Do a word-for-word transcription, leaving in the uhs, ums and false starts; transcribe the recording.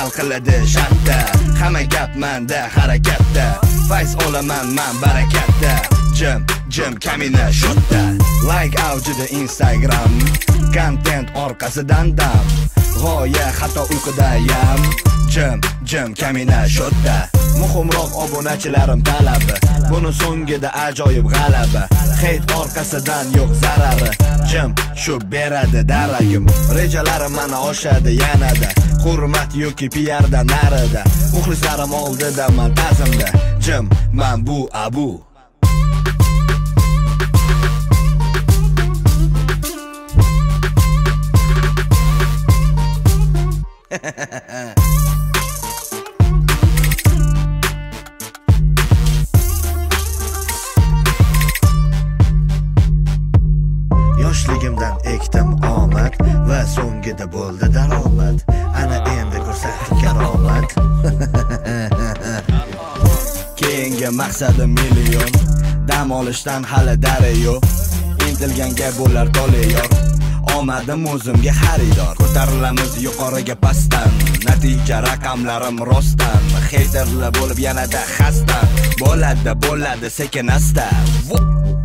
qiladi shartda. Hamma gap menda harakatda, fayz olaman men barakatda. Jim jim kamina shotda, like avjida Instagram, content orqasidan dam, g'oya hatto uyqudayam. Jim jim kamina shotda, muhimroq obunachilarim talabi, buni so'ngida ajoyib g'alaba. Hate orqasidan yo'q zarari, jim shu beradi daragim. Rejalarim mana oshadi yanada, hurmat yoki P R dan narida. Muxlislarim oldida men ta'zimda, jim men bu abu. Yoshligimdan ekdim omad va so'ngida bo'ldi daromad. Ana endi ko'rsatdim karomat. Keyingi maqsadim million, dam olishdan hali darayo. Intilganga bo'lar to'layor, omadim o'zimga xaridor. Ko'tarilamiz yuqoriga pastdan, natija raqamlarim rostdan. Haterlar bo'lib yanada xasta, bo'ladi bo'ladi sekin asta.